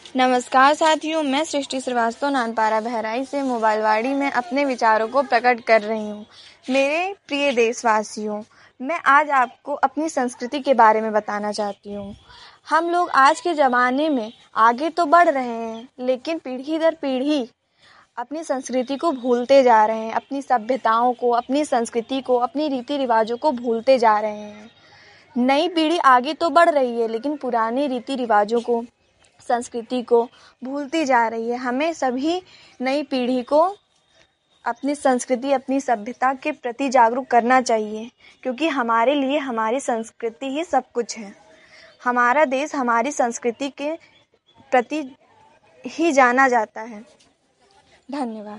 नमस्कार साथियों, मैं सृष्टि श्रीवास्तव नानपारा बहराइच से मोबाइलवाड़ी में अपने विचारों को प्रकट कर रही हूँ। मेरे प्रिय देशवासियों, मैं आज आपको अपनी संस्कृति के बारे में बताना चाहती हूँ। हम लोग आज के ज़माने में आगे तो बढ़ रहे हैं, लेकिन पीढ़ी दर पीढ़ी अपनी संस्कृति को भूलते जा रहे हैं। अपनी सभ्यताओं को, अपनी संस्कृति को, अपनी रीति रिवाजों को भूलते जा रहे हैं। नई पीढ़ी आगे तो बढ़ रही है, लेकिन पुराने रीति रिवाजों को, संस्कृति को भूलती जा रही है। हमें सभी नई पीढ़ी को अपनी संस्कृति, अपनी सभ्यता के प्रति जागरूक करना चाहिए, क्योंकि हमारे लिए हमारी संस्कृति ही सब कुछ है। हमारा देश हमारी संस्कृति के प्रति ही जाना जाता है। धन्यवाद।